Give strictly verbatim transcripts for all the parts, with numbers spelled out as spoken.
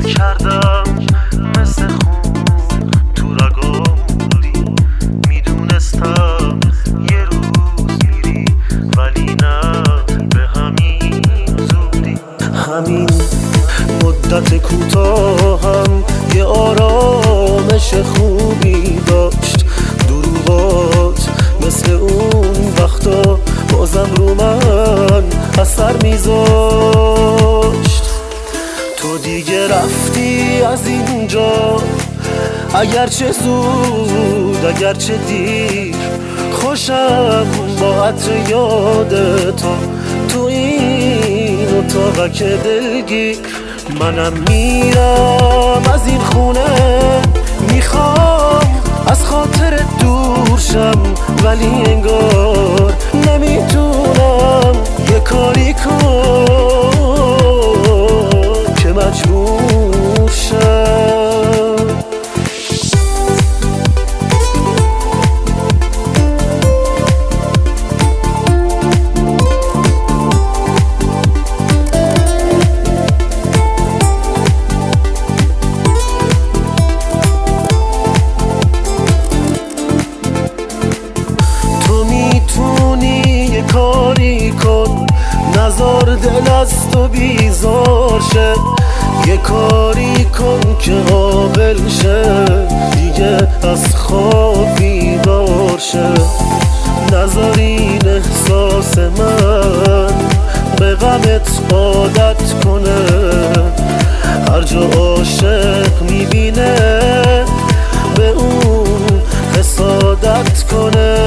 کردم مثل خون تو رگام موندی، میدونستم یه روز میری ولی نه به همین زودی. همین مدت کوتاهم یه آرامش خوبی داشت، دروغات مثل اون وقتا بازم رو من اثر میذاشت. تو دیگه رفتی از اینجا، اگرچه زود اگرچه دیر، خوشم با عطر یاد تو تو این اتاقک دلگیر. منم میرم از این خونه، میخوام از خاطر دور شم، ولی انگار نمیتونم یه کاری کن که مجبور شم. کاری کن نزار دل از تو بیزار شه، یه کاری کن که قابل شه دیگه از خواب بیدار شه. نزار این احساس من به غمت عادت کنه، هر جا عاشق میبینه به اون حسادت کنه.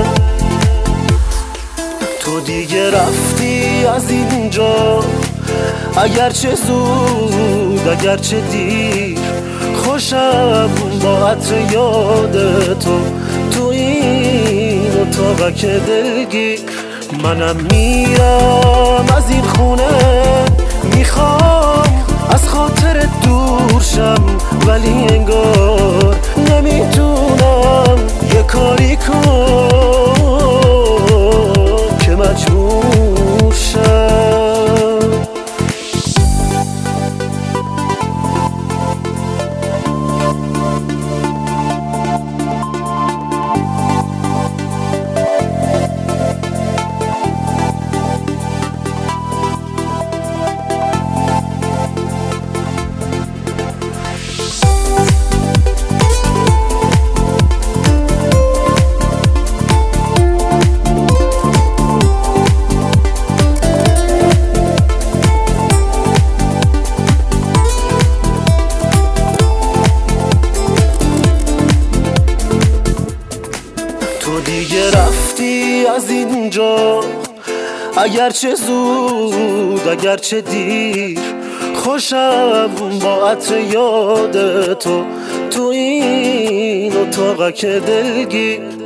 تو دیگه رفتی از اینجا، اگرچه زود اگرچه دیر، خوشم با عطر یاد تو تو این اتاقک دلگیر. منم میرم از این خونه، میخوام از خاطر دور شم، ولی انگار نمیتونم یه کاری کن که مجبور شم. تو دیگه رفتی از اینجا، اگرچه زود اگرچه دیر، خوشم با عطر یاد تو تو این اتاقک دلگیر.